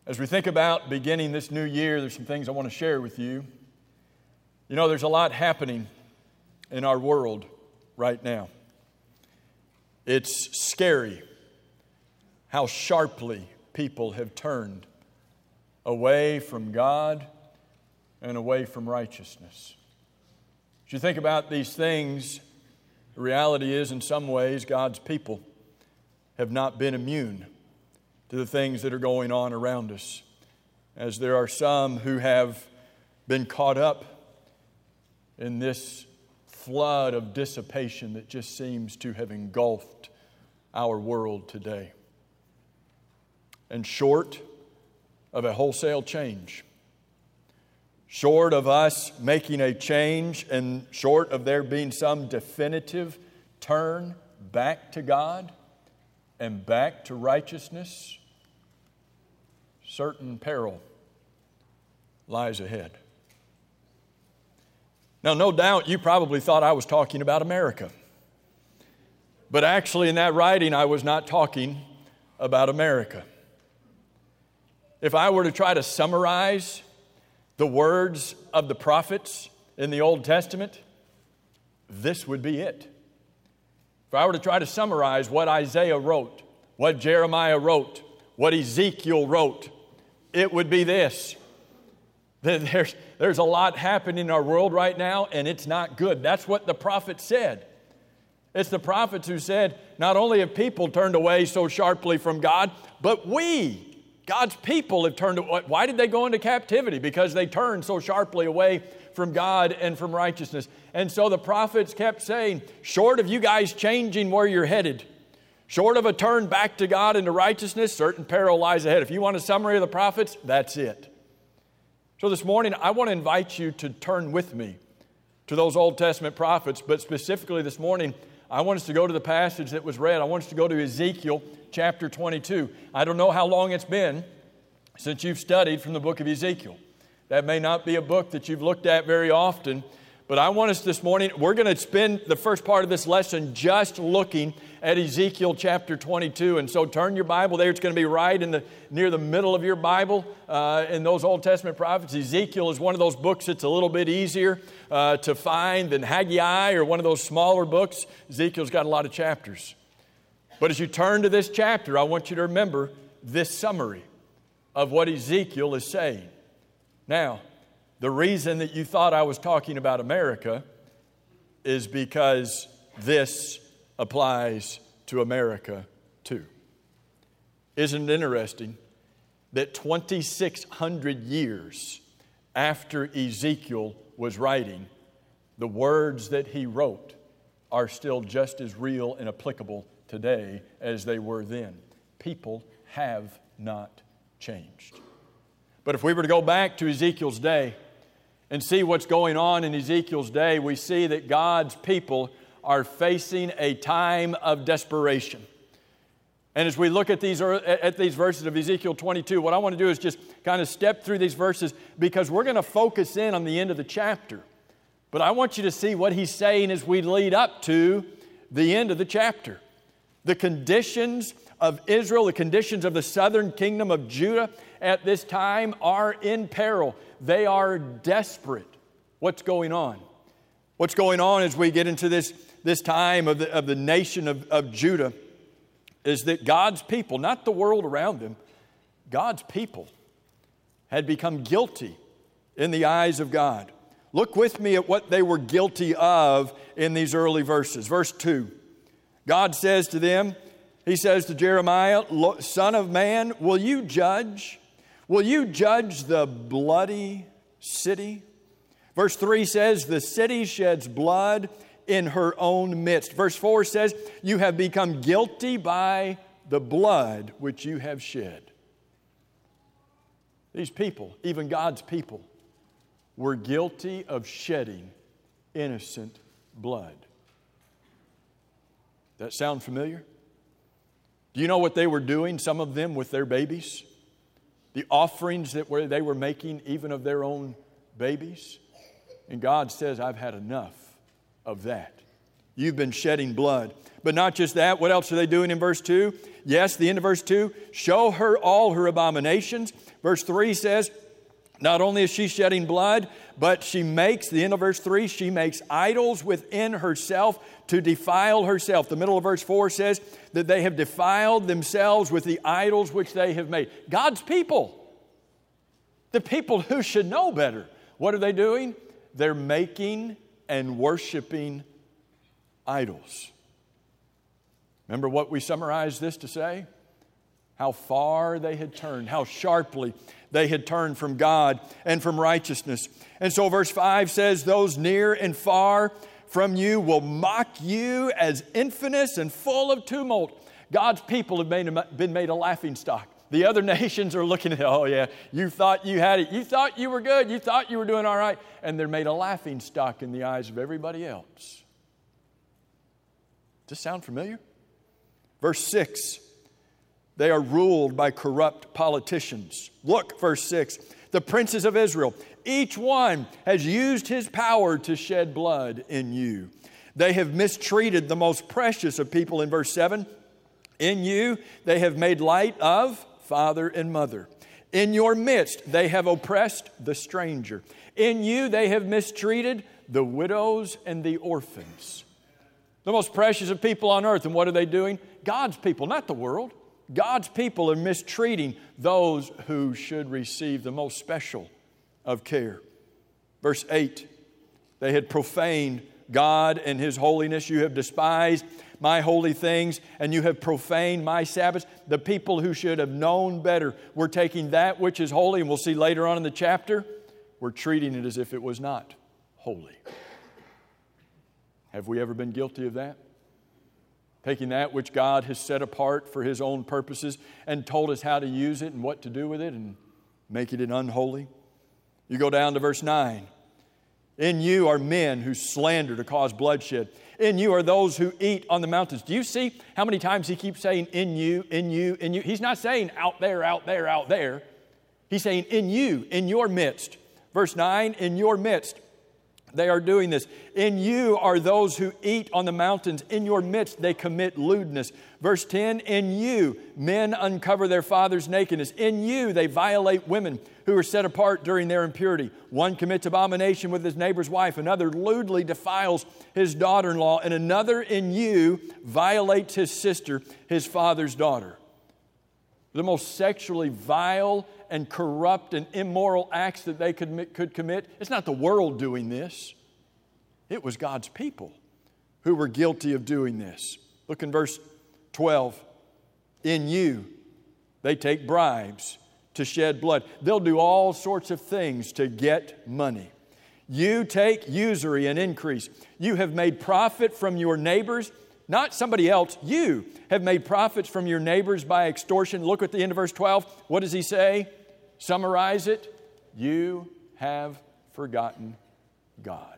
As we think about beginning this new year, there's some things I want to share with you. You know, there's a lot happening in our world right now. It's scary how sharply people have turned away from God and away from righteousness. As you think about these things, the reality is, in some ways, God's people have not been immune to the things that are going on around us, as there are some who have been caught up in this flood of dissipation that just seems to have engulfed our world today. And short of a wholesale change, short of us making a change, and short of there being some definitive turn back to God and back to righteousness, certain peril lies ahead. Now, no doubt you probably thought I was talking about America. But actually in that writing, I was not talking about America. If I were to try to summarize the words of the prophets in the Old Testament, this would be it. If I were to try to summarize what Isaiah wrote, what Jeremiah wrote, what Ezekiel wrote, it would be this: that there's a lot happening in our world right now, and it's not good. That's what the prophets said. It's the prophets who said, not only have people turned away so sharply from God, but we, God's people, have turned away. Why did they go into captivity? Because they turned so sharply away from God and from righteousness. And so the prophets kept saying, short of you guys changing where you're headed, short of a turn back to God and to righteousness, certain peril lies ahead. If you want a summary of the prophets, that's it. So this morning, I want to invite you to turn with me to those Old Testament prophets, but specifically this morning, I want us to go to the passage that was read. I want us to go to Ezekiel chapter 22. I don't know how long it's been since you've studied from the book of Ezekiel. That may not be a book that you've looked at very often, but I want us this morning, we're going to spend the first part of this lesson just looking at Ezekiel chapter 22. And so turn your Bible there. It's going to be right near the middle of your Bible in those Old Testament prophets. Ezekiel is one of those books that's a little bit easier to find than Haggai or one of those smaller books. Ezekiel's got a lot of chapters. But as you turn to this chapter, I want you to remember this summary of what Ezekiel is saying. Now, the reason that you thought I was talking about America is because this applies to America too. Isn't it interesting that 2,600 years after Ezekiel was writing, the words that he wrote are still just as real and applicable today as they were then? People have not changed. But if we were to go back to Ezekiel's day and see what's going on in Ezekiel's day, we see that God's people are facing a time of desperation. And as we look at these verses of Ezekiel 22, what I want to do is just kind of step through these verses, because we're going to focus in on the end of the chapter. But I want you to see what he's saying as we lead up to the end of the chapter. The conditions of Israel, the conditions of the southern kingdom of Judah at this time are in peril. They are desperate. What's going on? What's going on as we get into this time of the nation of Judah is that God's people, not the world around them, God's people had become guilty in the eyes of God. Look with me at what they were guilty of in these early verses. Verse 2, God says to them, he says to Jeremiah, Son of man, will you judge? Will you judge the bloody city? Verse 3 says, the city sheds blood in her own midst. Verse 4 says, you have become guilty by the blood which you have shed. These people, even God's people, were guilty of shedding innocent blood. That sound familiar? Do you know what they were doing, some of them, with their babies? The offerings that they were making, even of their own babies? And God says, I've had enough of that. You've been shedding blood. But not just that. What else are they doing in verse 2? Yes, the end of verse 2, show her all her abominations. Verse 3 says, not only is she shedding blood, but she makes, the end of verse 3, she makes idols within herself to defile herself. The middle of verse 4 says that they have defiled themselves with the idols which they have made. God's people, the people who should know better, what are they doing? They're making and worshiping idols. Remember what we summarized this to say? How far they had turned, how sharply they had turned from God and from righteousness. And so verse 5 says, those near and far from you will mock you as infamous and full of tumult. God's people have been made a laughingstock. The other nations are looking at, oh yeah, you thought you had it. You thought you were good. You thought you were doing all right. And they're made a laughingstock in the eyes of everybody else. Does this sound familiar? Verse 6, they are ruled by corrupt politicians. Look, verse 6, the princes of Israel, each one has used his power to shed blood in you. They have mistreated the most precious of people in verse 7. In you, they have made light of father and mother. In your midst, they have oppressed the stranger. In you, they have mistreated the widows and the orphans. The most precious of people on earth. And what are they doing? God's people, not the world. God's people are mistreating those who should receive the most special of care. Verse 8, they had profaned God and His holiness. You have despised my holy things, and you have profaned my Sabbaths. The people who should have known better were taking that which is holy, and we'll see later on in the chapter, we're treating it as if it was not holy. Have we ever been guilty of that? Taking that which God has set apart for His own purposes and told us how to use it and what to do with it and making it unholy. You go down to verse 9. In you are men who slander to cause bloodshed. In you are those who eat on the mountains. Do you see how many times he keeps saying in you, in you, in you? He's not saying out there, out there, out there. He's saying in you, in your midst. Verse 9, in your midst. They are doing this. In you are those who eat on the mountains. In your midst they commit lewdness. Verse 10, in you men uncover their father's nakedness. In you they violate women who are set apart during their impurity. One commits abomination with his neighbor's wife. Another lewdly defiles his daughter-in-law. And another in you violates his sister, his father's daughter. The most sexually vile and corrupt and immoral acts that they could commit. It's not the world doing this. It was God's people who were guilty of doing this. Look in verse 12. In you, they take bribes to shed blood. They'll do all sorts of things to get money. You take usury and increase. You have made profit from your neighbors. Not somebody else. You have made profits from your neighbors by extortion. Look at the end of verse 12. What does he say? Summarize it. You have forgotten God.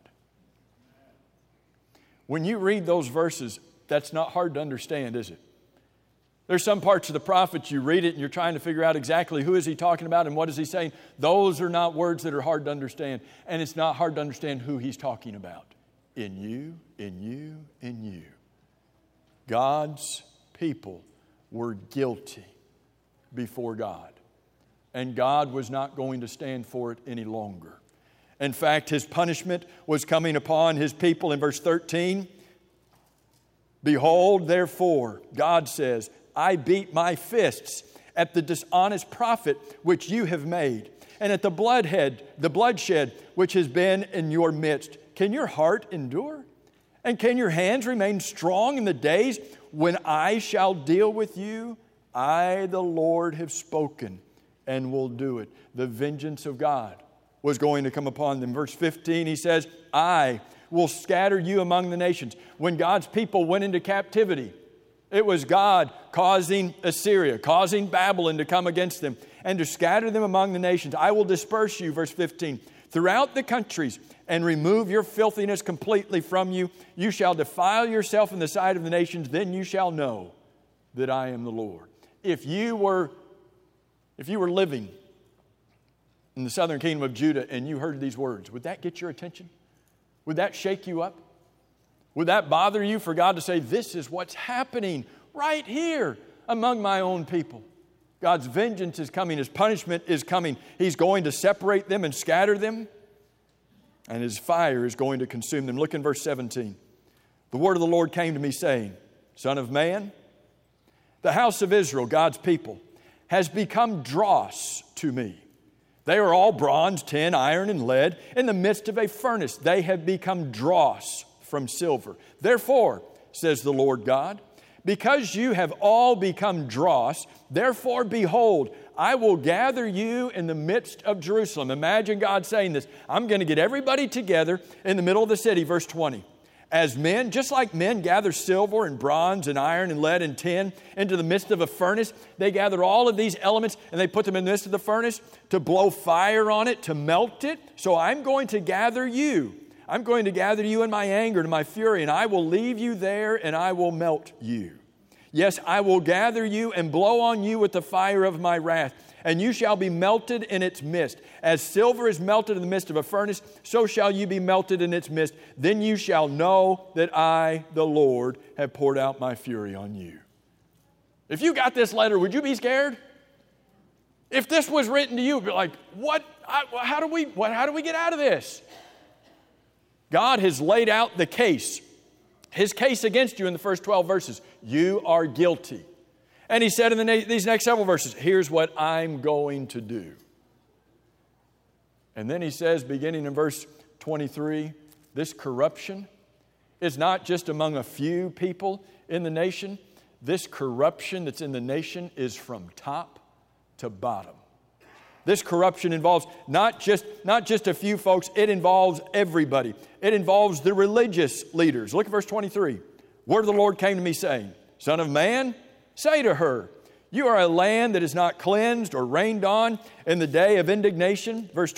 When you read those verses, that's not hard to understand, is it? There's some parts of the prophets, you read it and you're trying to figure out exactly who is he talking about and what is he saying. Those are not words that are hard to understand. And it's not hard to understand who he's talking about. In you, in you, in you. God's people were guilty before God. And God was not going to stand for it any longer. In fact, His punishment was coming upon His people in verse 13. Behold, therefore, God says, I beat my fists at the dishonest profit which you have made, and at the bloodshed which has been in your midst. Can your heart endure? And can your hands remain strong in the days when I shall deal with you? I, the Lord, have spoken and will do it. The vengeance of God was going to come upon them. Verse 15, he says, I will scatter you among the nations. When God's people went into captivity, it was God causing Assyria, causing Babylon to come against them and to scatter them among the nations. I will disperse you, verse 15, throughout the countries and remove your filthiness completely from you. You shall defile yourself in the sight of the nations. Then you shall know that I am the Lord. If you were living in the southern kingdom of Judah and you heard these words, would that get your attention? Would that shake you up? Would that bother you for God to say, this is what's happening right here among my own people? God's vengeance is coming. His punishment is coming. He's going to separate them and scatter them. And His fire is going to consume them. Look in verse 17. The word of the Lord came to me saying, Son of man, the house of Israel, God's people, has become dross to me. They are all bronze, tin, iron, and lead in the midst of a furnace. They have become dross from silver. Therefore, says the Lord God, because you have all become dross, therefore, behold, I will gather you in the midst of Jerusalem. Imagine God saying this. I'm going to get everybody together in the middle of the city, verse 20. As men, just like men gather silver and bronze and iron and lead and tin into the midst of a furnace, they gather all of these elements and they put them in the midst of the furnace to blow fire on it, to melt it. So I'm going to gather you. I'm going to gather you in my anger and my fury, and I will leave you there and I will melt you. Yes, I will gather you and blow on you with the fire of my wrath, and you shall be melted in its midst. As silver is melted in the midst of a furnace, so shall you be melted in its midst. Then you shall know that I, the Lord, have poured out my fury on you. If you got this letter, would you be scared? If this was written to you, you'd be like, what? How do we get out of this? God has laid out the case. His case against you in the first 12 verses. You are guilty. And He said in these next several verses, here's what I'm going to do. And then He says, beginning in verse 23, this corruption is not just among a few people in the nation. This corruption that's in the nation is from top to bottom. This corruption involves not just a few folks, it involves everybody. It involves the religious leaders. Look at verse 23. Word of the Lord came to me saying, Son of man, say to her, you are a land that is not cleansed or rained on in the day of indignation. Verse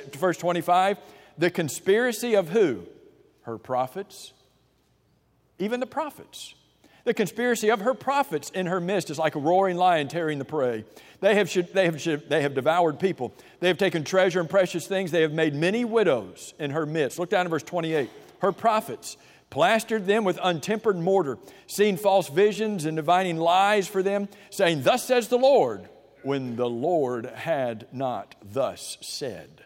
25. The conspiracy of who? Her prophets. Even the prophets. The conspiracy of her prophets in her midst is like a roaring lion tearing the prey. They have devoured people. They have taken treasure and precious things. They have made many widows in her midst. Look down at verse 28. Her prophets plastered them with untempered mortar, seeing false visions and divining lies for them, saying, Thus says the Lord, when the Lord had not thus said.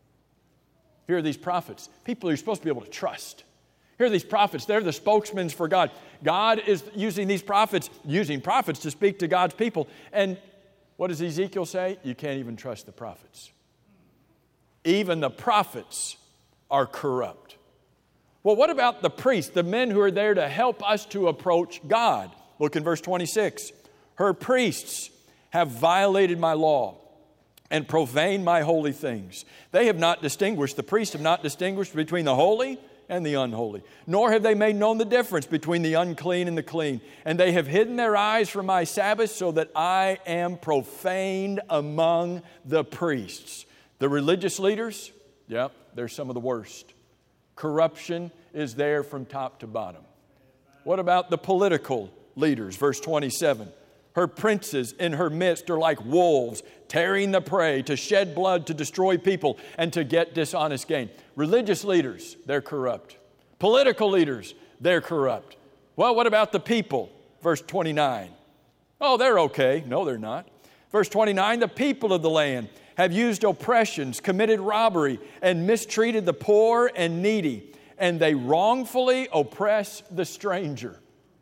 Here are these prophets, people you're supposed to be able to trust. Here are these prophets. They're the spokesmen for God. God is using these prophets, to speak to God's people. And what does Ezekiel say? You can't even trust the prophets. Even the prophets are corrupt. Well, what about the priests, the men who are there to help us to approach God? Look in verse 26. Her priests have violated my law and profaned my holy things. They have not distinguished, the priests have not distinguished between the holy and the unholy, nor have they made known the difference between the unclean and the clean. And they have hidden their eyes from my Sabbath so that I am profaned among the priests. The religious leaders, yep, they're some of the worst. Corruption is there from top to bottom. What about the political leaders? Verse 27. Her princes in her midst are like wolves, tearing the prey, to shed blood, to destroy people, and to get dishonest gain. Religious leaders, they're corrupt. Political leaders, they're corrupt. Well, what about the people? Verse 29. Oh, they're okay. No, they're not. Verse 29, the people of the land have used oppressions, committed robbery, and mistreated the poor and needy, and they wrongfully oppress the stranger.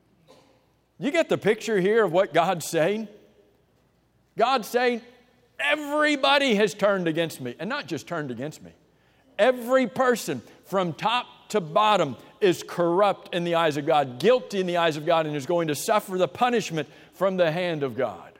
You get the picture here of what God's saying? God's saying, everybody has turned against me. And not just turned against me. Every person from top to bottom is corrupt in the eyes of God, guilty in the eyes of God, and is going to suffer the punishment from the hand of God.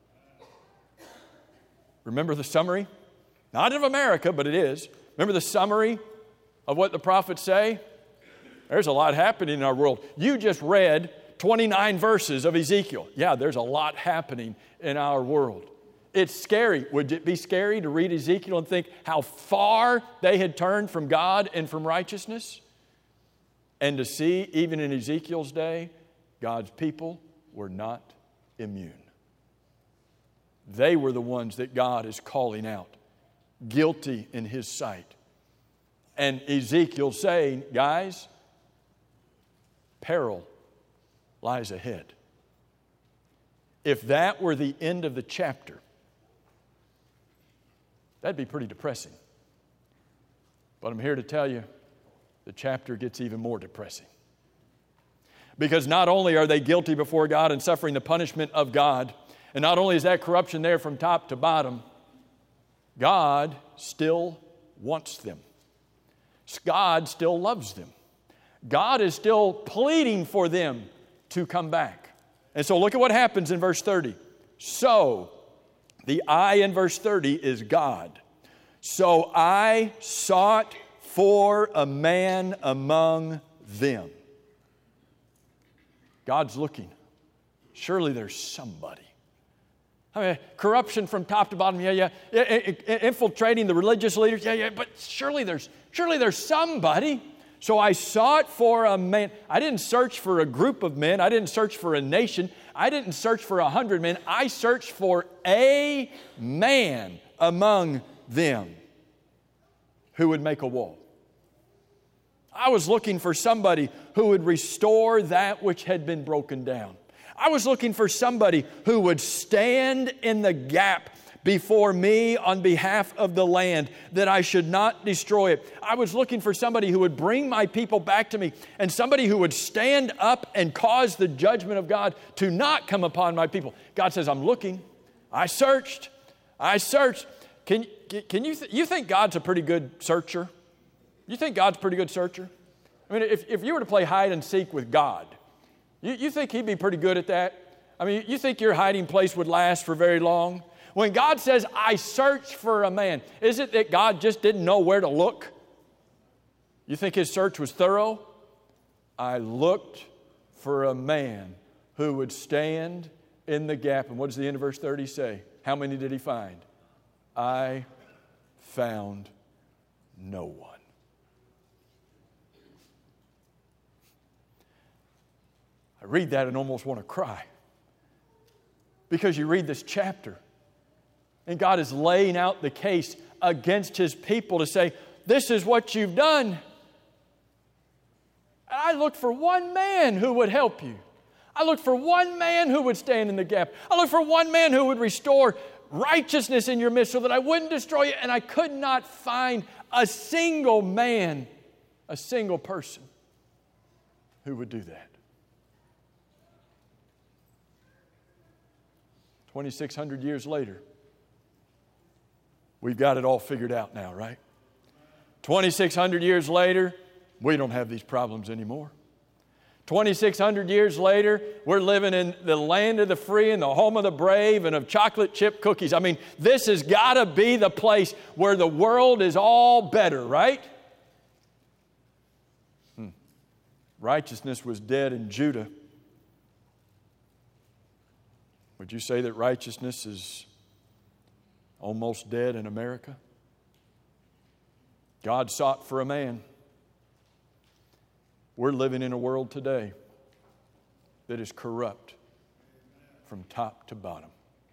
Remember the summary? Not of America, but it is. Remember the summary of what the prophets say? There's a lot happening in our world. You just read 29 verses of Ezekiel. Yeah, there's a lot happening in our world. It's scary. Would it be scary to read Ezekiel and think how far they had turned from God and from righteousness? And to see, even in Ezekiel's day, God's people were not immune. They were the ones that God is calling out, guilty in His sight. And Ezekiel saying, guys, peril lies ahead. If that were the end of the chapter, that'd be pretty depressing. But I'm here to tell you, the chapter gets even more depressing. Because not only are they guilty before God and suffering the punishment of God, and not only is that corruption there from top to bottom, God still wants them. God still loves them. God is still pleading for them to come back. And so look at what happens in verse 30. So, the I in verse 30 is God. So I sought for a man among them. God's looking. Surely there's somebody. I mean, corruption from top to bottom, yeah. Infiltrating the religious leaders, yeah. But surely there's somebody. So I sought for a man. I didn't search for a group of men. I didn't search for a nation. I didn't search for 100 men. I searched for a man among them who would make a wall. I was looking for somebody who would restore that which had been broken down. I was looking for somebody who would stand in the gap before me on behalf of the land, that I should not destroy it. I was looking for somebody who would bring my people back to me, and somebody who would stand up and cause the judgment of God to not come upon my people. God says, I'm looking. I searched. Can you think God's a pretty good searcher? You think God's a pretty good searcher? I mean, if you were to play hide and seek with God, you think He'd be pretty good at that? I mean, you think your hiding place would last for very long? When God says, I searched for a man, is it that God just didn't know where to look? You think His search was thorough? I looked for a man who would stand in the gap. And what does the end of verse 30 say? How many did He find? I found no one. I read that and almost want to cry. Because you read this chapter, and God is laying out the case against His people to say, this is what you've done. And I looked for one man who would help you. I looked for one man who would stand in the gap. I looked for one man who would restore righteousness in your midst so that I wouldn't destroy you. And I could not find a single man, a single person who would do that. 2,600 years later, we've got it all figured out now, right? 2,600 years later, we don't have these problems anymore. 2,600 years later, we're living in the land of the free and the home of the brave and of chocolate chip cookies. I mean, this has got to be the place where the world is all better, right? Righteousness was dead in Judah. Would you say that righteousness is almost dead in America? God sought for a man. We're living in a world today that is corrupt from top to bottom.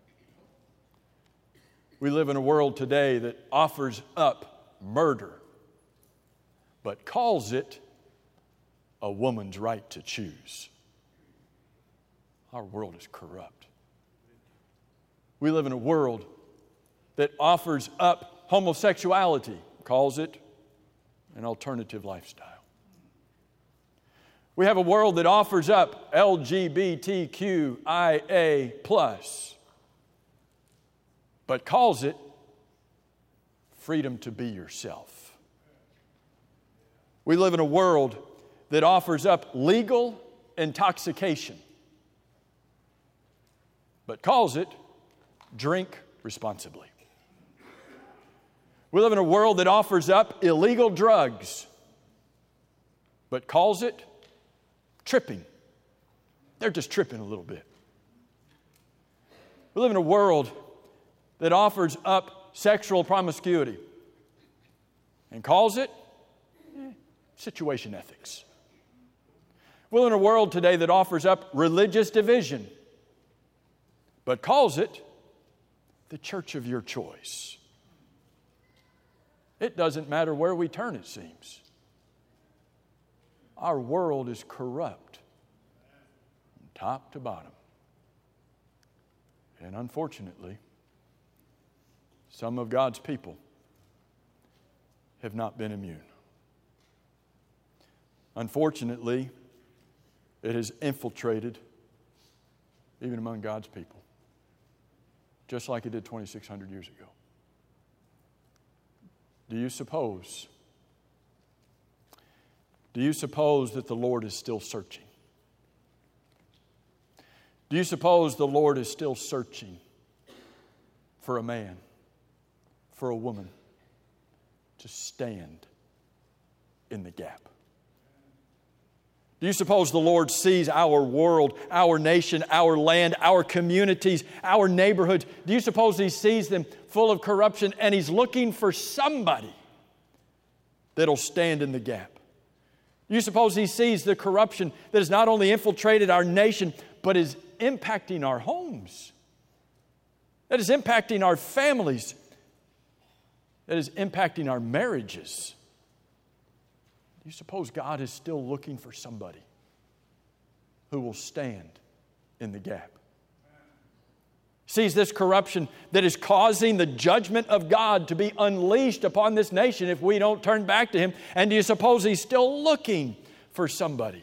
We live in a world today that offers up murder, but calls it a woman's right to choose. Our world is corrupt. We live in a world that offers up homosexuality, calls it an alternative lifestyle. We have a world that offers up LGBTQIA+, but calls it freedom to be yourself. We live in a world that offers up legal intoxication, but calls it drink responsibly. We live in a world that offers up illegal drugs, but calls it tripping. They're just tripping a little bit. We live in a world that offers up sexual promiscuity and calls it situation ethics. We live in a world today that offers up religious division, but calls it the church of your choice. It doesn't matter where we turn, it seems. Our world is corrupt top to bottom. And unfortunately, some of God's people have not been immune. Unfortunately, it has infiltrated even among God's people, just like it did 2,600 years ago. Do you suppose that the Lord is still searching? Do you suppose the Lord is still searching for a man, for a woman to stand in the gap? Do you suppose the Lord sees our world, our nation, our land, our communities, our neighborhoods? Do you suppose He sees them full of corruption and He's looking for somebody that'll stand in the gap? Do you suppose He sees the corruption that has not only infiltrated our nation, but is impacting our homes, that is impacting our families, that is impacting our marriages? Do you suppose God is still looking for somebody who will stand in the gap? Sees this corruption that is causing the judgment of God to be unleashed upon this nation if we don't turn back to Him. And do you suppose He's still looking for somebody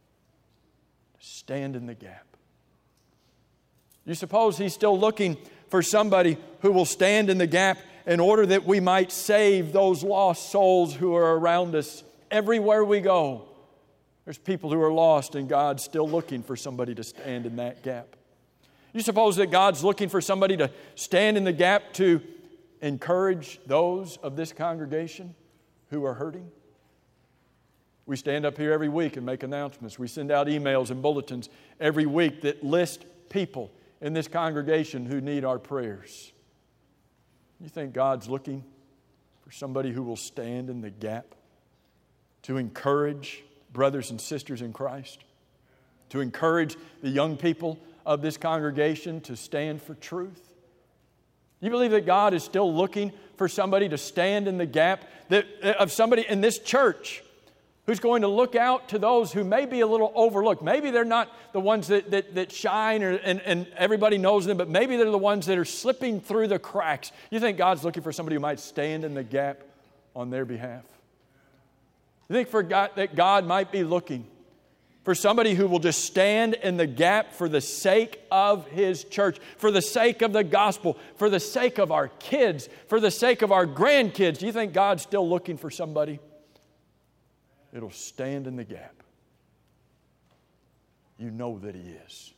to stand in the gap? Do you suppose He's still looking for somebody who will stand in the gap in order that we might save those lost souls who are around us? Everywhere we go, there's people who are lost, and God's still looking for somebody to stand in that gap. You suppose that God's looking for somebody to stand in the gap to encourage those of this congregation who are hurting? We stand up here every week and make announcements. We send out emails and bulletins every week that list people in this congregation who need our prayers. You think God's looking for somebody who will stand in the gap to encourage brothers and sisters in Christ, to encourage the young people of this congregation to stand for truth? You believe that God is still looking for somebody to stand in the gap, of somebody in this church who's going to look out to those who may be a little overlooked? Maybe they're not the ones that shine and everybody knows them, but maybe they're the ones that are slipping through the cracks. You think God's looking for somebody who might stand in the gap on their behalf? You think that God might be looking for somebody who will just stand in the gap for the sake of His church, for the sake of the gospel, for the sake of our kids, for the sake of our grandkids? Do you think God's still looking for somebody that'll stand in the gap? You know that He is.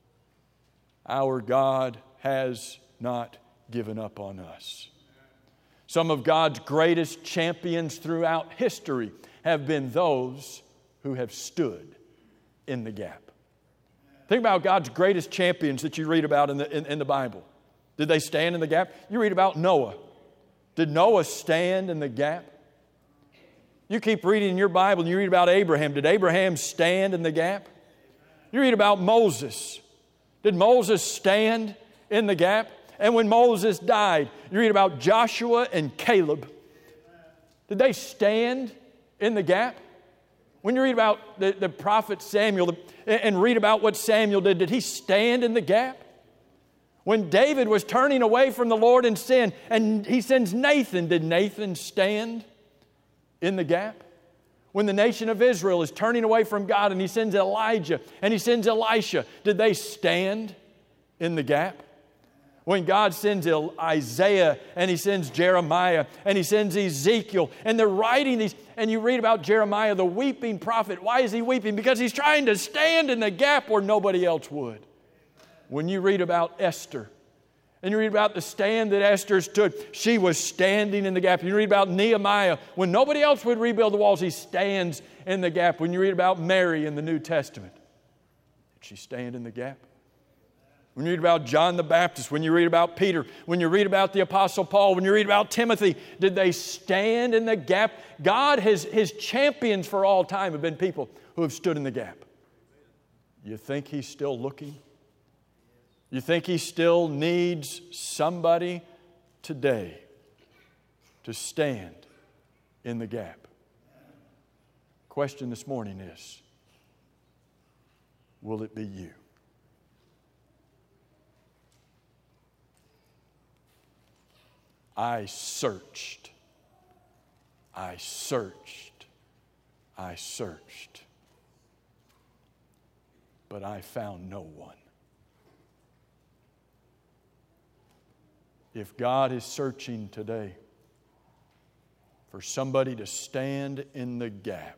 Our God has not given up on us. Some of God's greatest champions throughout history have been those who have stood in the gap. Think about God's greatest champions that you read about in the Bible. Did they stand in the gap? You read about Noah. Did Noah stand in the gap? You keep reading in your Bible and you read about Abraham. Did Abraham stand in the gap? You read about Moses. Did Moses stand in the gap? And when Moses died, you read about Joshua and Caleb. Did they stand in the gap? When you read about the prophet Samuel and read about what Samuel did he stand in the gap? When David was turning away from the Lord in sin and he sends Nathan, did Nathan stand in the gap? When the nation of Israel is turning away from God and He sends Elijah and He sends Elisha, did they stand in the gap? When God sends Isaiah and He sends Jeremiah and He sends Ezekiel and they're writing these, and you read about Jeremiah, the weeping prophet. Why is he weeping? Because he's trying to stand in the gap where nobody else would. When you read about Esther and you read about the stand that Esther stood, she was standing in the gap. You read about Nehemiah, when nobody else would rebuild the walls, he stands in the gap. When you read about Mary in the New Testament, did she stand in the gap? When you read about John the Baptist, when you read about Peter, when you read about the Apostle Paul, when you read about Timothy, did they stand in the gap? God, His champions for all time have been people who have stood in the gap. You think He's still looking? You think He still needs somebody today to stand in the gap? Question this morning is, will it be you? I searched. I searched. I searched. But I found no one. If God is searching today for somebody to stand in the gap,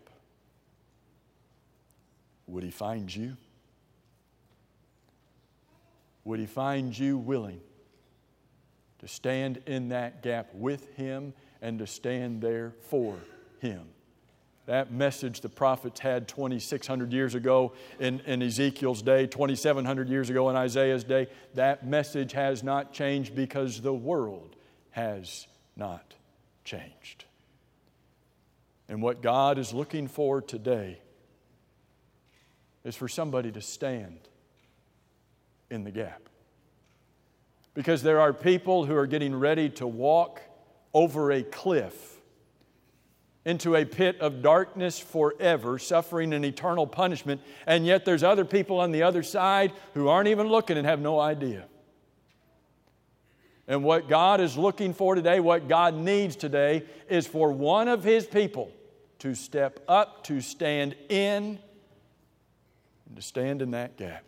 would He find you? Would He find you willing to stand in that gap with Him and to stand there for Him? That message the prophets had 2,600 years ago in Ezekiel's day, 2,700 years ago in Isaiah's day, that message has not changed because the world has not changed. And what God is looking for today is for somebody to stand in the gap. Because there are people who are getting ready to walk over a cliff into a pit of darkness forever, suffering an eternal punishment, and yet there's other people on the other side who aren't even looking and have no idea. And what God is looking for today, what God needs today, is for one of His people to step up, to stand in, and to stand in that gap.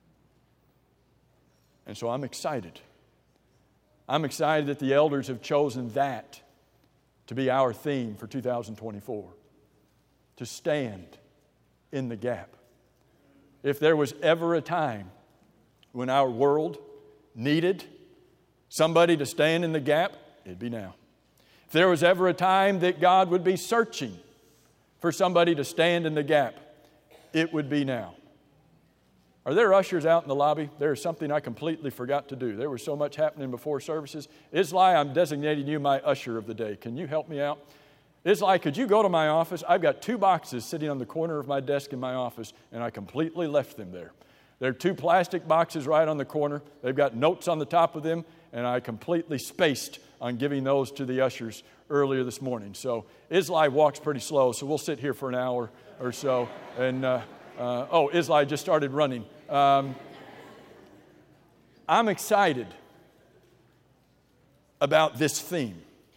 And so I'm excited. I'm excited that the elders have chosen that to be our theme for 2024. To stand in the gap. If there was ever a time when our world needed somebody to stand in the gap, it'd be now. If there was ever a time that God would be searching for somebody to stand in the gap, it would be now. Are there ushers out in the lobby? There is something I completely forgot to do. There was so much happening before services. Islai, I'm designating you my usher of the day. Can you help me out? Islai, could you go to my office? I've got 2 boxes sitting on the corner of my desk in my office, and I completely left them there. There are 2 plastic boxes right on the corner. They've got notes on the top of them, and I completely spaced on giving those to the ushers earlier this morning. So Islai walks pretty slow, so we'll sit here for an hour or so. And Islai just started running. I'm excited about this theme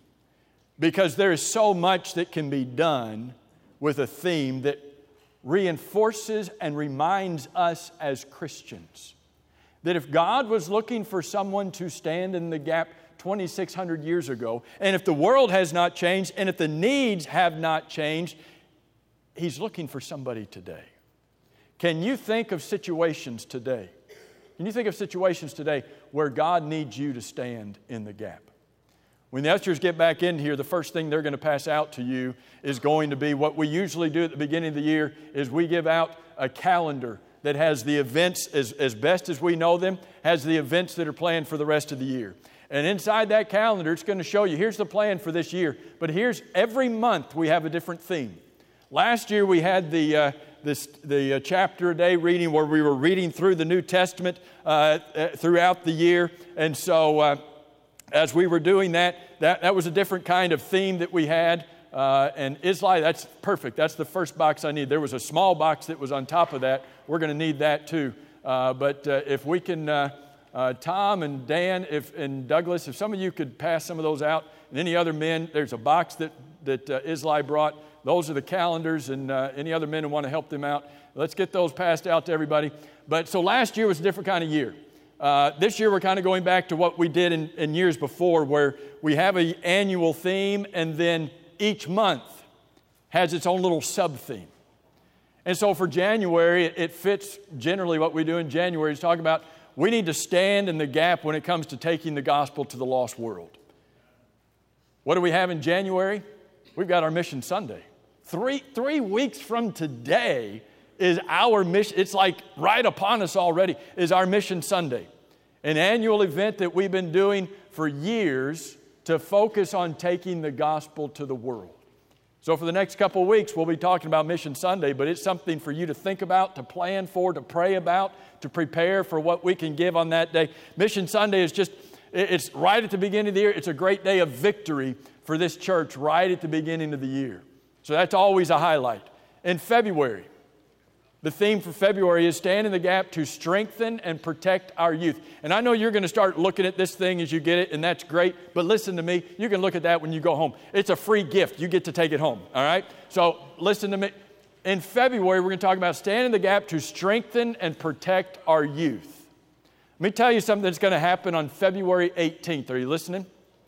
because there is so much that can be done with a theme that reinforces and reminds us as Christians that if God was looking for someone to stand in the gap 2,600 years ago, and if the world has not changed, and if the needs have not changed, He's looking for somebody today. Can you think of situations today? Can you think of situations today where God needs you to stand in the gap? When the ushers get back in here, the first thing they're going to pass out to you is going to be what we usually do at the beginning of the year is we give out a calendar that has the events as best as we know them, has the events that are planned for the rest of the year. And inside that calendar, it's going to show you, here's the plan for this year. But here's every month we have a different theme. Last year we had the chapter a day reading where we were reading through the New Testament throughout the year. And so as we were doing that was a different kind of theme that we had. And Islai, that's perfect. That's the first box I need. There was a small box that was on top of that. We're going to need that too. But if we can, Tom and Dan and Douglas, if some of you could pass some of those out. And any other men, there's a box that Islai brought. Those are the calendars, and any other men who want to help them out. Let's get those passed out to everybody. But so last year was a different kind of year. This year we're kind of going back to what we did in years before, where we have an annual theme, and then each month has its own little sub-theme. And so for January, it fits generally what we do in January is talk about we need to stand in the gap when it comes to taking the gospel to the lost world. What do we have in January? We've got our Mission Sunday. 3 weeks from today is our mission. It's like right upon us already is our Mission Sunday, an annual event that we've been doing for years to focus on taking the gospel to the world. So for the next couple of weeks, we'll be talking about Mission Sunday, but it's something for you to think about, to plan for, to pray about, to prepare for what we can give on that day. Mission Sunday is it's right at the beginning of the year. It's a great day of victory for this church right at the beginning of the year. So that's always a highlight. In February, The theme for February is Stand in the Gap to Strengthen and Protect Our Youth. And I know you're going to start looking at this thing as you get it, and that's great. But listen to me. You can look at that when you go home. It's a free gift. You get to take it home, all right? So listen to me. In February, we're going to talk about Stand in the Gap to Strengthen and Protect Our Youth. Let me tell you something that's going to happen on February 18th. Are you listening?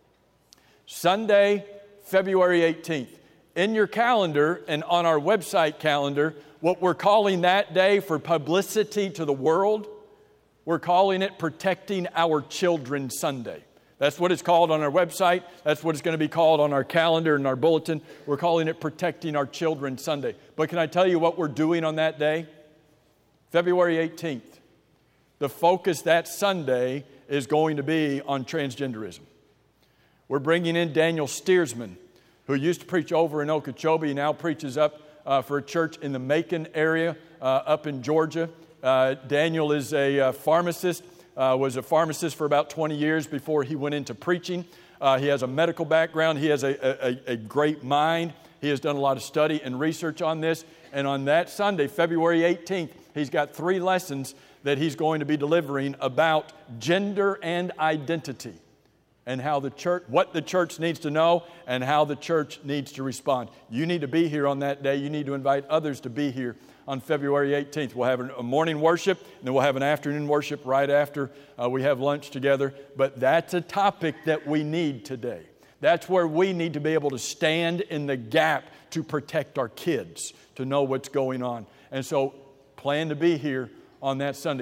Sunday, February 18th. In your calendar and on our website calendar, what we're calling that day for publicity to the world, we're calling it Protecting Our Children Sunday. That's what it's called on our website. That's what it's going to be called on our calendar and our bulletin. We're calling it Protecting Our Children Sunday. But can I tell you what we're doing on that day? February 18th. The focus that Sunday is going to be on transgenderism. We're bringing in Daniel Steersman, who used to preach over in Okeechobee, now preaches up for a church in the Macon area up in Georgia. Daniel is a pharmacist, was a pharmacist for about 20 years before he went into preaching. He has a medical background. He has a great mind. He has done a lot of study and research on this. And on that Sunday, February 18th, he's got 3 lessons that he's going to be delivering about gender and identity, and how the church, what the church needs to know and how the church needs to respond. You need to be here on that day. You need to invite others to be here on February 18th. We'll have a morning worship, and then we'll have an afternoon worship right after we have lunch together. But that's a topic that we need today. That's where we need to be able to stand in the gap to protect our kids, to know what's going on. And so plan to be here on that Sunday.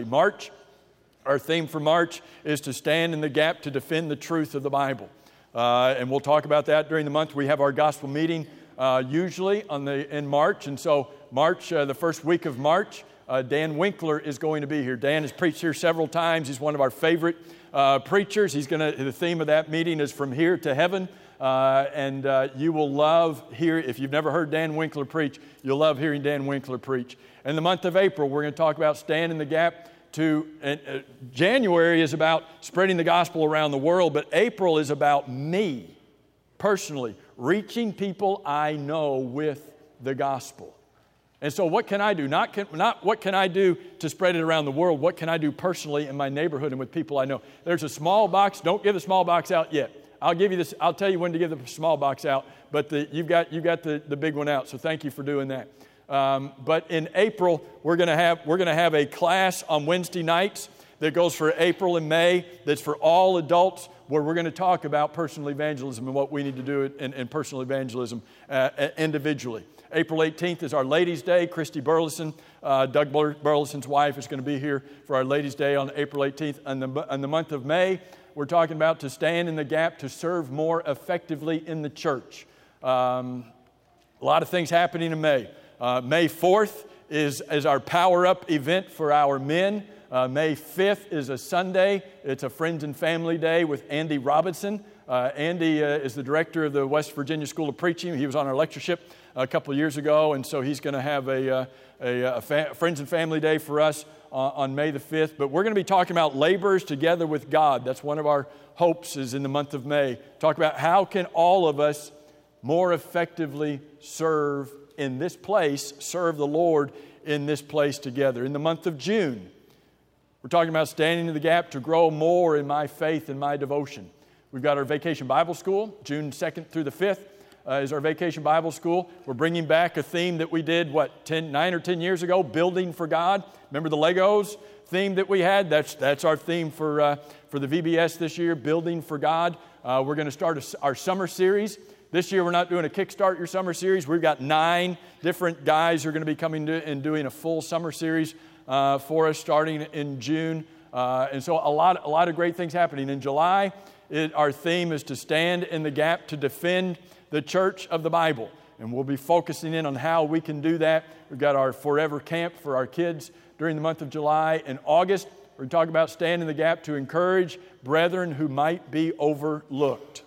Our theme for March is to stand in the gap to defend the truth of the Bible. And we'll talk about that during the month. We have our gospel meeting usually in March. And so March, the first week of March, Dan Winkler is going to be here. Dan has preached here several times. He's one of our favorite preachers. The theme of that meeting is From Here to Heaven. And you will love if you've never heard Dan Winkler preach, you'll love hearing Dan Winkler preach. In the month of April, we're going to talk about Stand in the Gap. January is about spreading the gospel around the world, but April is about me, personally, reaching people I know with the gospel. And so what can I do? Not what can I do to spread it around the world. What can I do personally in my neighborhood and with people I know? There's a small box. Don't give the small box out yet. I'll give you this. I'll tell you when to give the small box out, but you've got the big one out, so thank you for doing that. But in April, we're going to have a class on Wednesday nights that goes for April and May, that's for all adults, where we're going to talk about personal evangelism and what we need to do in personal evangelism individually. April 18th is our Ladies' Day. Christy Burleson, Doug Burleson's wife, is going to be here for our Ladies' Day on April 18th. In the month of May, we're talking about to stand in the gap to serve more effectively in the church. A lot of things happening in May. May 4th is our Power Up event for our men. May 5th is a Sunday. It's a Friends and Family Day with Andy Robinson. Andy is the director of the West Virginia School of Preaching. He was on our lectureship a couple of years ago, and so he's going to have a Friends and Family Day for us on May the 5th. But we're going to be talking about laborers together with God. That's one of our hopes is in the month of May. Talk about how can all of us more effectively serve in this place, serve the Lord in this place together. In the month of June, we're talking about standing in the gap to grow more in my faith and my devotion. We've got our Vacation Bible School, June 2nd through the 5th is our Vacation Bible School. We're bringing back a theme that we did, 9 or 10 years ago, Building for God. Remember the Legos theme that we had? That's our theme for the VBS this year, Building for God. We're going to start our summer series. This year, we're not doing a Kickstart Your Summer series. We've got 9 different guys who are going to be coming and doing a full summer series for us starting in June. And so a lot of great things happening. In July, our theme is to stand in the gap to defend the church of the Bible. And we'll be focusing in on how we can do that. We've got our Forever Camp for our kids during the month of July. In August, we're going to talk about stand in the gap to encourage brethren who might be overlooked.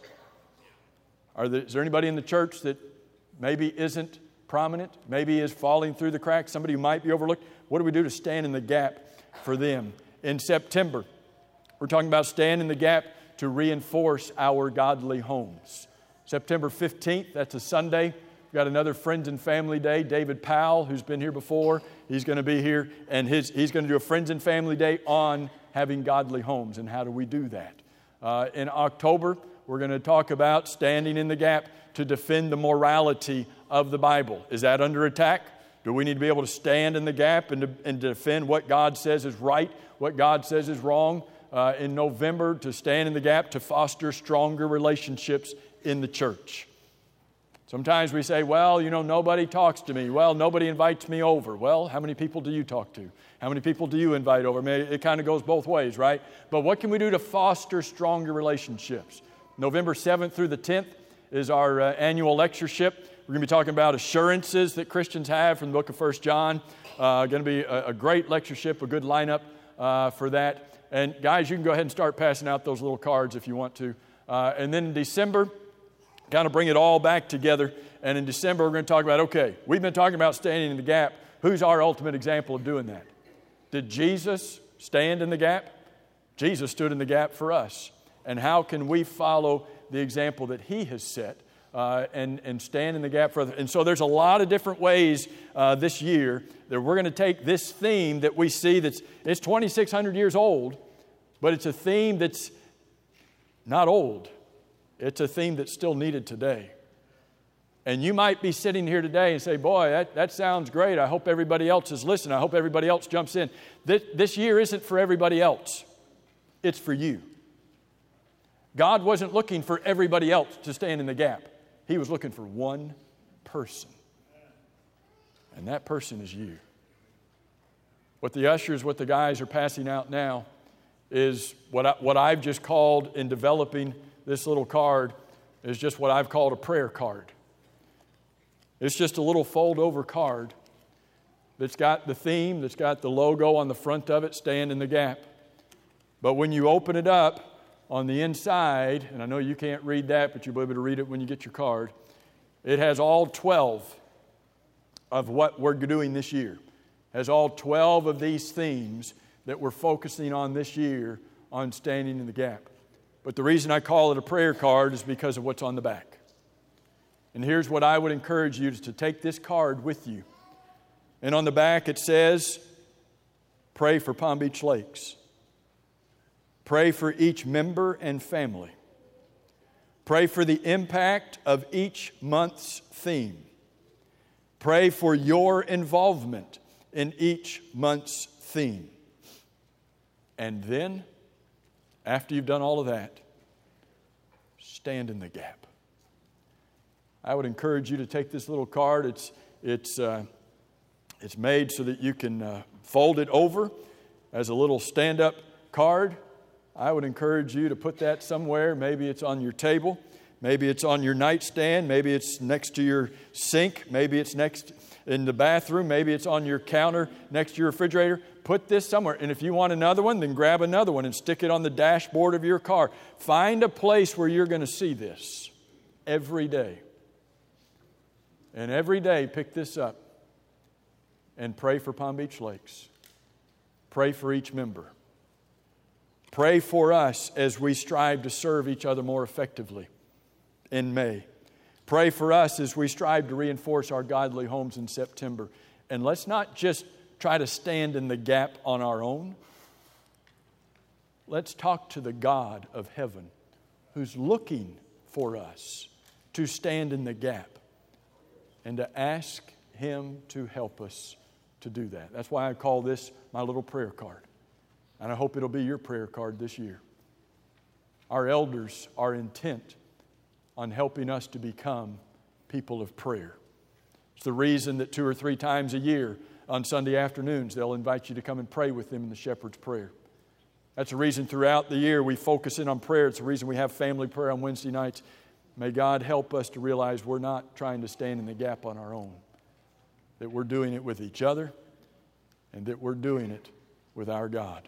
Is there anybody in the church that maybe isn't prominent, maybe is falling through the cracks, somebody who might be overlooked? What do we do to stand in the gap for them? In September, we're talking about stand in the gap to reinforce our godly homes. September 15th, that's a Sunday, We've got another Friends and Family Day. David Powell, who's been here before, he's going to be here, and he's going to do a Friends and Family Day on having godly homes and how do we do that. In October, we're going to talk about standing in the gap to defend the morality of the Bible. Is that under attack? Do we need to be able to stand in the gap and defend what God says is right, what God says is wrong? In November, to stand in the gap to foster stronger relationships in the church. Sometimes we say, well, nobody talks to me. Well, nobody invites me over. Well, how many people do you talk to? How many people do you invite over? I mean, it kind of goes both ways, right? But what can we do to foster stronger relationships? November 7th through the 10th is our annual lectureship. We're going to be talking about assurances that Christians have from the book of 1 John. Going to be a great lectureship, a good lineup for that. And guys, you can go ahead and start passing out those little cards if you want to. And then in December, kind of bring it all back together. And in December, we're going to talk about, okay, we've been talking about standing in the gap. Who's our ultimate example of doing that? Did Jesus stand in the gap? Jesus stood in the gap for us. And how can we follow the example that He has set and stand in the gap for others? And so there's a lot of different ways this year that we're going to take this theme that we see it's 2,600 years old, but it's a theme that's not old. It's a theme that's still needed today. And you might be sitting here today and say, boy, that sounds great. I hope everybody else is listening. I hope everybody else jumps in. This year isn't for everybody else. It's for you. God wasn't looking for everybody else to stand in the gap. He was looking for one person. And that person is you. What the ushers, what the guys are passing out now is what I've just called in developing this little card is just what I've called a prayer card. It's just a little fold-over card that's got the theme, that's got the logo on the front of it, stand in the gap. But when you open it up on the inside, and I know you can't read that, but you'll be able to read it when you get your card, it has all 12 of what we're doing this year. It has all 12 of these themes that we're focusing on this year on standing in the gap. But the reason I call it a prayer card is because of what's on the back. And here's what I would encourage you to take this card with you. And on the back it says, pray for Palm Beach Lakes. Pray for each member and family. Pray for the impact of each month's theme. Pray for your involvement in each month's theme. And then, after you've done all of that, stand in the gap. I would encourage you to take this little card. It's made so that you can fold it over as a little stand-up card. I would encourage you to put that somewhere. Maybe it's on your table. Maybe it's on your nightstand. Maybe it's next to your sink. Maybe it's next in the bathroom. Maybe it's on your counter next to your refrigerator. Put this somewhere. And if you want another one, then grab another one and stick it on the dashboard of your car. Find a place where you're going to see this every day. And every day, pick this up and pray for Palm Beach Lakes. Pray for each member. Pray for us as we strive to serve each other more effectively in May. Pray for us as we strive to reinforce our godly homes in September. And let's not just try to stand in the gap on our own. Let's talk to the God of heaven who's looking for us to stand in the gap and to ask Him to help us to do that. That's why I call this my little prayer card. And I hope it'll be your prayer card this year. Our elders are intent on helping us to become people of prayer. It's the reason that 2 or 3 times a year on Sunday afternoons, they'll invite you to come and pray with them in the shepherd's prayer. That's the reason throughout the year we focus in on prayer. It's the reason we have family prayer on Wednesday nights. May God help us to realize we're not trying to stand in the gap on our own, that we're doing it with each other and that we're doing it with our God.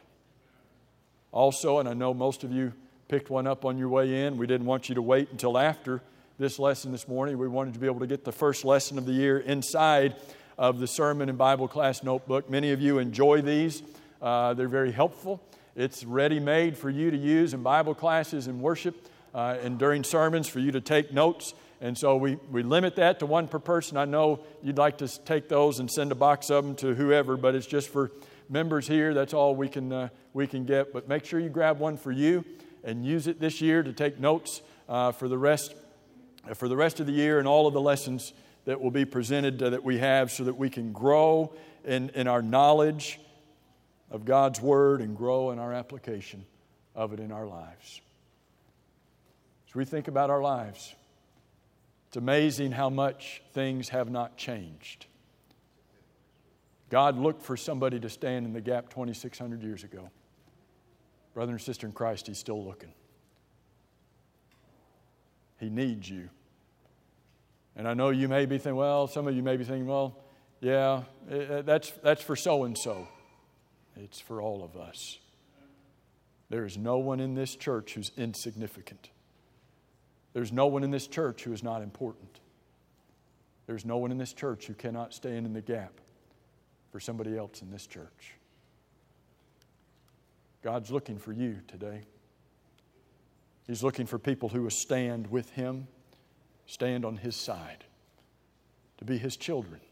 Also, and I know most of you picked one up on your way in, we didn't want you to wait until after this lesson this morning. We wanted to be able to get the first lesson of the year inside of the sermon and Bible class notebook. Many of you enjoy these. They're very helpful. It's ready-made for you to use in Bible classes and worship and during sermons for you to take notes And so we limit that to one per person. I know you'd like to take those and send a box of them to whoever, but it's just for members here. That's all we can get. But make sure you grab one for you and use it this year to take notes for the rest of the year and all of the lessons that will be presented that we have, so that we can grow in our knowledge of God's Word and grow in our application of it in our lives. As we think about our lives, it's amazing how much things have not changed. God looked for somebody to stand in the gap 2,600 years ago. Brother and sister in Christ, He's still looking. He needs you. And I know you may be thinking, well, some of you may be thinking, well, yeah, that's for so-and-so. It's for all of us. There is no one in this church who's insignificant. There's no one in this church who is not important. There's no one in this church who cannot stand in the gap for somebody else in this church. God's looking for you today. He's looking for people who will stand with Him, stand on His side, to be His children.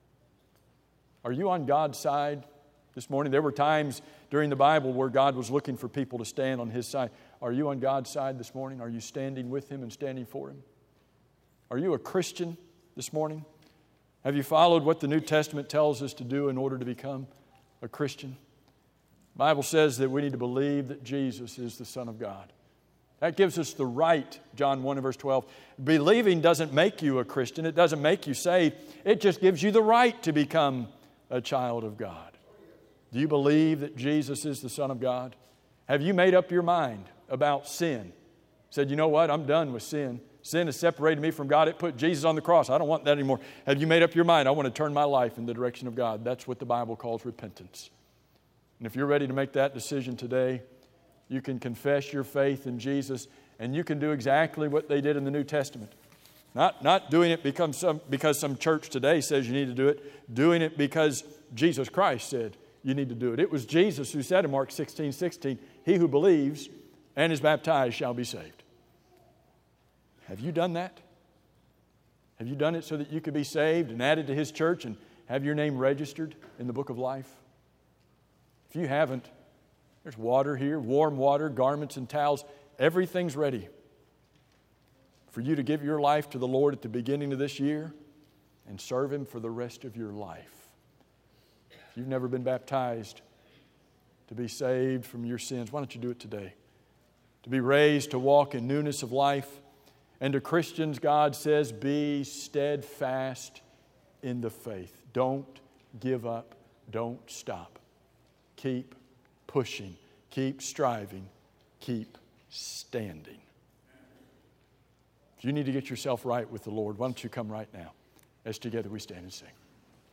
Are you on God's side this morning? There were times during the Bible where God was looking for people to stand on His side. Are you on God's side this morning? Are you standing with Him and standing for Him? Are you a Christian this morning? Have you followed what the New Testament tells us to do in order to become a Christian? The Bible says that we need to believe that Jesus is the Son of God. That gives us the right, John 1 and verse 12. Believing doesn't make you a Christian. It doesn't make you saved. It just gives you the right to become a child of God. Do you believe that Jesus is the Son of God? Have you made up your mind about sin? Said, you know what? I'm done with sin. Sin has separated me from God. It put Jesus on the cross. I don't want that anymore. Have you made up your mind? I want to turn my life in the direction of God. That's what the Bible calls repentance. And if you're ready to make that decision today, you can confess your faith in Jesus, and you can do exactly what they did in the New Testament. Not doing it because some church today says you need to do it. Doing it because Jesus Christ said you need to do it. It was Jesus who said in Mark 16:16, he who believes and is baptized shall be saved. Have you done that? Have you done it so that you could be saved and added to His church and have your name registered in the book of life? If you haven't, there's water here, warm water, garments and towels. Everything's ready for you to give your life to the Lord at the beginning of this year and serve Him for the rest of your life. If you've never been baptized to be saved from your sins, why don't you do it today? To be raised to walk in newness of life. And to Christians, God says, be steadfast in the faith. Don't give up. Don't stop. Keep pushing. Keep striving. Keep standing. If you need to get yourself right with the Lord, why don't you come right now as together we stand and sing.